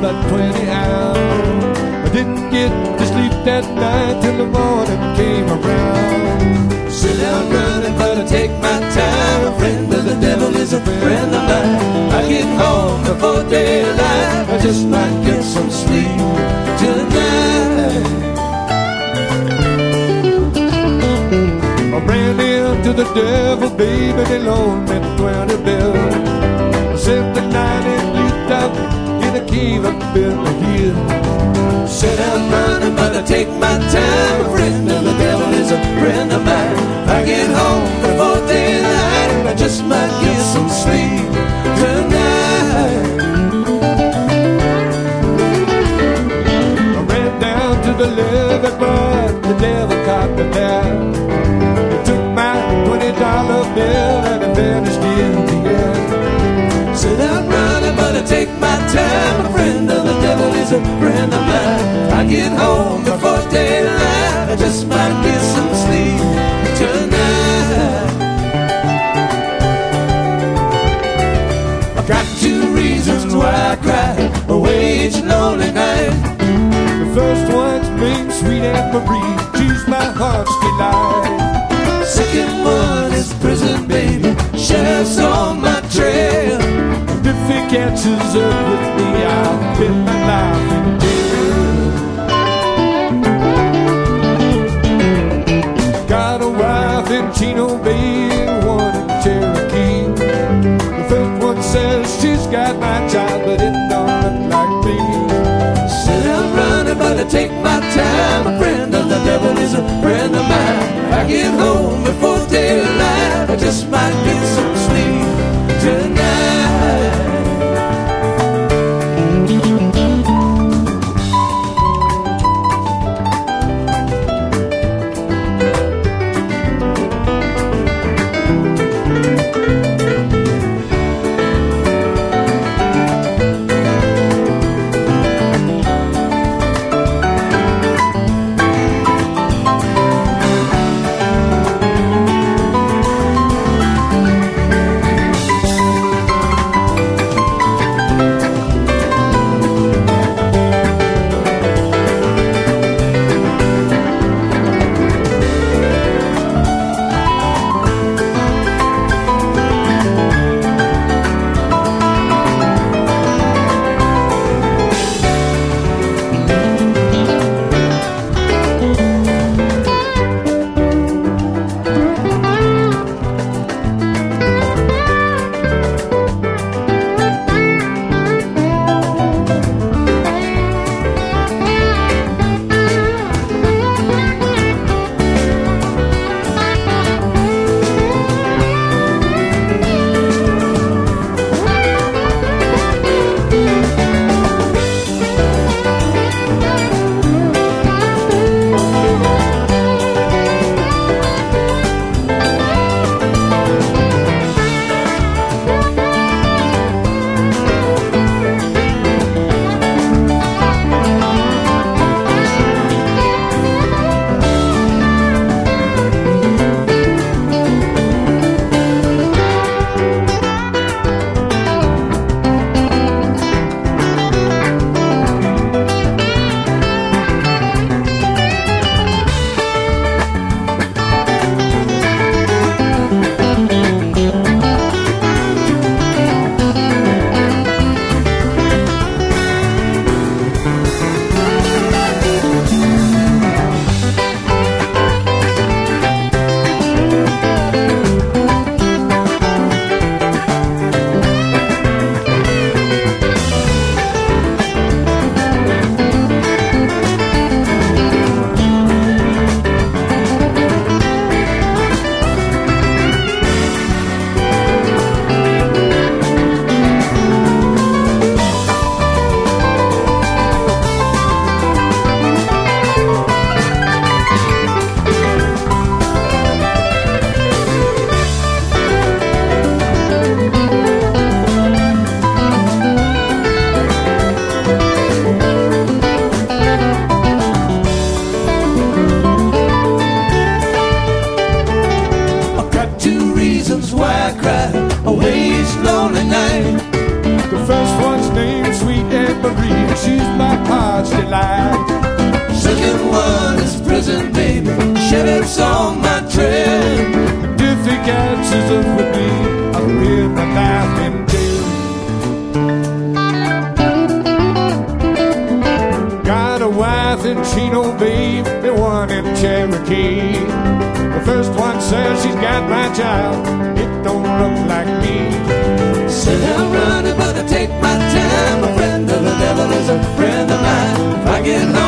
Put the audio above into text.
about 20 hours. I didn't get to sleep that night till the morning came around. Sit down running, but I take my time. A friend of the devil is a friend of mine. I get home before daylight. I just might get some sleep tonight. I ran into the devil, baby, they loaned me 20 bills. I spent the night and leaped up in a cave up in the hill. Sit down running, but I take my time. A friend of the devil is a friend of mine. I get home before daylight. I just might get some sleep tonight. I ran down to the levee, but the devil caught me there. He took my $20 bill and it vanished in the air. Sit down running, but I take my time. A friend of the devil is a friend of mine. I get home before daylight. I just might get some sleep tonight. I got 2 reasons why I cry away each lonely night. The first one's being sweet Aunt Marie, she's my heart's delight. The second one is prison, baby, sheriff's on my trail. And if he catches up with me, I'll spend my life in jail. Got a wife in Chino Bay and one in Cherokee. The first one says she's got my child, but it don't look like me. Sit down running, but I take my time. A friend of the devil is a friend of mine. I get home before daylight. I just might get some sleep tonight. she's my heart's delight. Second one is prison, baby. Sheriff's on my trail. And if he catches up with me, I'll pin my knife in jail. Got a wife in Chino, babe, the one in Cherokee. The first one says she's got my child. It don't look like me. Said I'm running, but I take my time. A friend of the devil is a friend of mine. If I get home